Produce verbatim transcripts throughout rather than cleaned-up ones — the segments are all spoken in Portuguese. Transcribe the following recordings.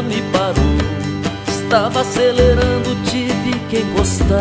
me parou. Estava acelerando, tive que encostar.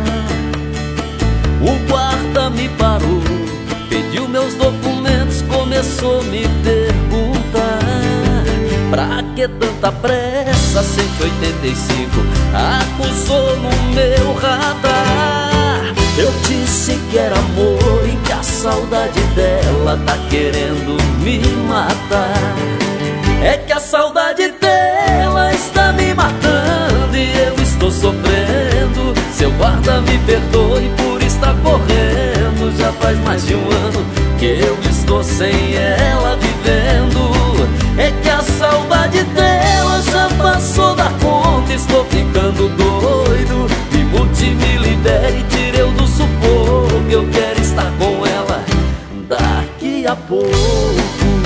O guarda me parou, pediu meus documentos, começou a me perguntar: pra que tanta pressa? Cento e oitenta e cinco acusou no meu radar. Eu disse que era amor e que a saudade dela tá querendo me matar. É que a saudade dela está me matando e eu estou sofrendo. Seu guarda me perdoe por estar correndo. Já faz mais de um ano que eu estou sem ela vivendo. É que a saudade dela já passou da conta. Estou ficando doido. Me multi, me libere, tire eu do sufoco. Eu quero estar com ela daqui a pouco.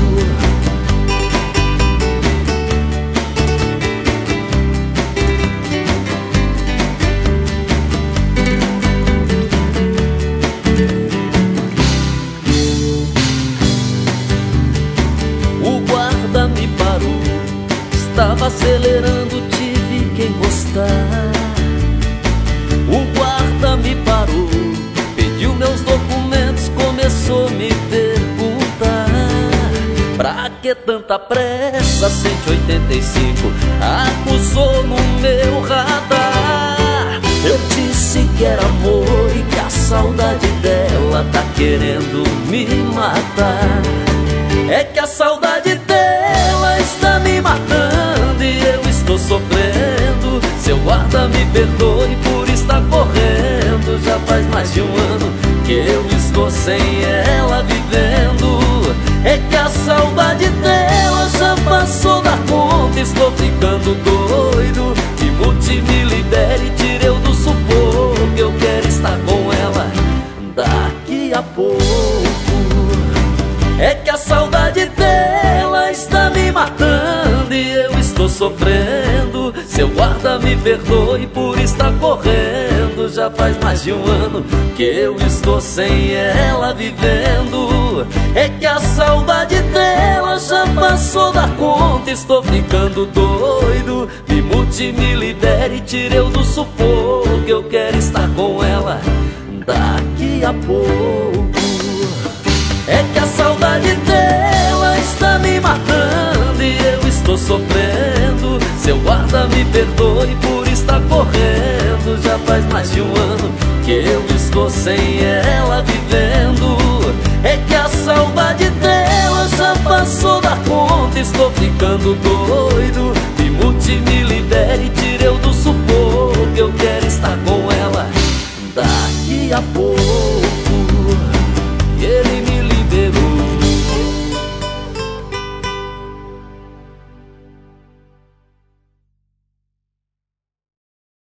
Me parou, estava acelerando, tive que encostar. O guarda me parou, pediu meus documentos, começou a me perguntar: pra que tanta pressa? Cento e oitenta e cinco acusou no meu radar. Eu disse que era amor e que a saudade dela tá querendo me matar. É que a saudade dela está me matando e eu estou sofrendo. Seu guarda me perdoe por estar correndo. Já faz mais de um ano que eu estou sem ela vivendo. É que a saudade dela já passou da conta. Estou ficando doido. Me multi, me libere, tire eu do sufoco. Eu quero estar com ela daqui a pouco. É que a saudade dela está me matando e eu estou sofrendo. Seu guarda me perdoe por estar correndo. Já faz mais de um ano que eu estou sem ela vivendo. É que a saudade dela já passou da conta. Estou ficando doido. Me multi, me libere, tire eu do sufoco. Eu quero estar com ela daqui a pouco. É que a saudade dela está me matando e eu estou sofrendo. Seu guarda me perdoe por estar correndo. Já faz mais de um ano que eu estou sem ela vivendo. É que a saudade dela já passou da conta. Estou ficando doido. Me multi, me libere, tire eu do sufoco. Eu quero estar com ela daqui a pouco. E ele